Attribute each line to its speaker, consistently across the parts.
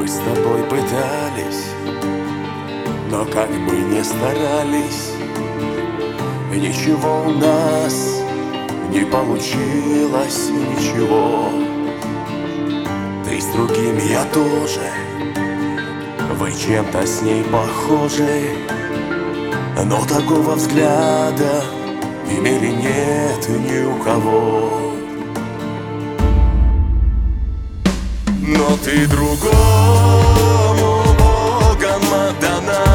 Speaker 1: Мы с тобой пытались, но как бы не старались, ничего у нас не получилось, ничего. Ты с другим, я тоже, вы чем-то с ней похожи, но такого взгляда имели нет ни у кого. Но ты другому Богом отдана,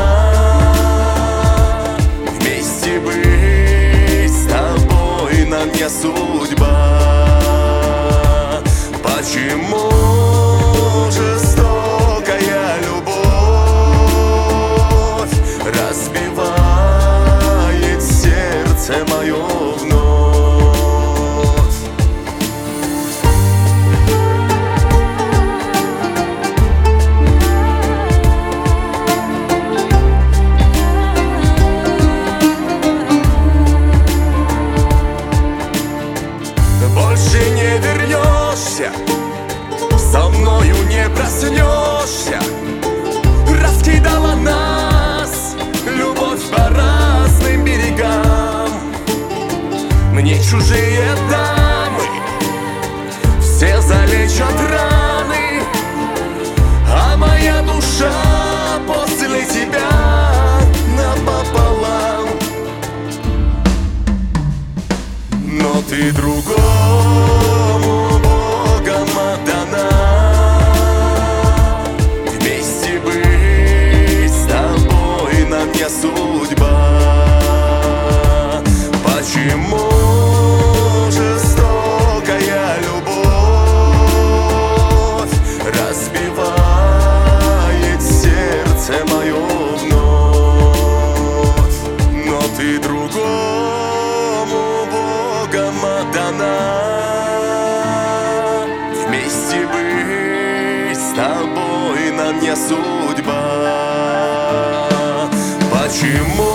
Speaker 1: вместе быть с тобой нам не судьба. Почему жестокая любовь разбивает сердце мое вновь? Больше не вернешься, со мною не проснешься. Раскидала нас любовь по разным берегам. Мне чужие дамы все залечат раны, а моя душа после тебя напополам. Но ты другому Богом отдана, вместе быть с тобой нам не судьба. Почему жестокая любовь разбивает сердце мое вновь? Но ты другому Богом отдана, вместе быть с тобой нам не судьба. Почему